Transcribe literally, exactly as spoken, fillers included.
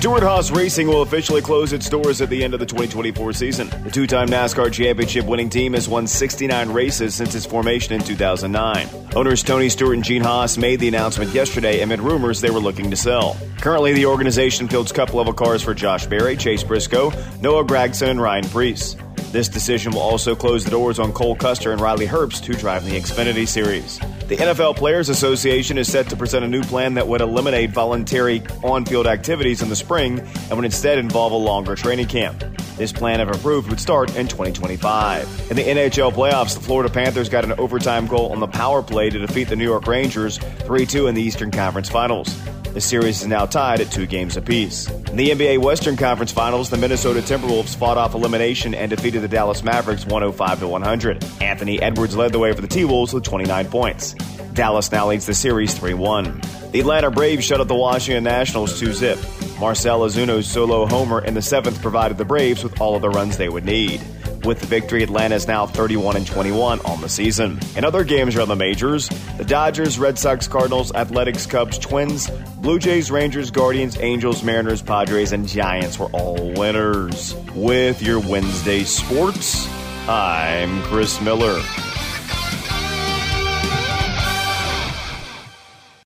Stewart-Haas Racing will officially close its doors at the end of the twenty twenty-four season. The two-time NASCAR championship-winning team has won sixty-nine races since its formation in two thousand nine. Owners Tony Stewart and Gene Haas made the announcement yesterday amid rumors they were looking to sell. Currently, the organization fields Cup-level cars for Josh Berry, Chase Briscoe, Noah Gragson, and Ryan Preece. This decision will also close the doors on Cole Custer and Riley Herbst, who drive in the Xfinity Series. The N F L Players Association is set to present a new plan that would eliminate voluntary on-field activities in the spring and would instead involve a longer training camp. This plan, if approved, would start in twenty twenty-five. In the N H L playoffs, the Florida Panthers got an overtime goal on the power play to defeat the New York Rangers three two in the Eastern Conference Finals. The series is now tied at two games apiece. In the N B A Western Conference Finals, the Minnesota Timberwolves fought off elimination and defeated the Dallas Mavericks one oh five to one hundred. Anthony Edwards led the way for the T-Wolves with twenty-nine points. Dallas now leads the series three one. The Atlanta Braves shut out the Washington Nationals two zip. Marcell Ozuno's solo homer in the seventh provided the Braves with all of the runs they would need. With the victory, Atlanta is now thirty-one and twenty-one on the season. In other games around the majors, the Dodgers, Red Sox, Cardinals, Athletics, Cubs, Twins, Blue Jays, Rangers, Guardians, Angels, Mariners, Padres, and Giants were all winners. With your Wednesday sports, I'm Chris Miller.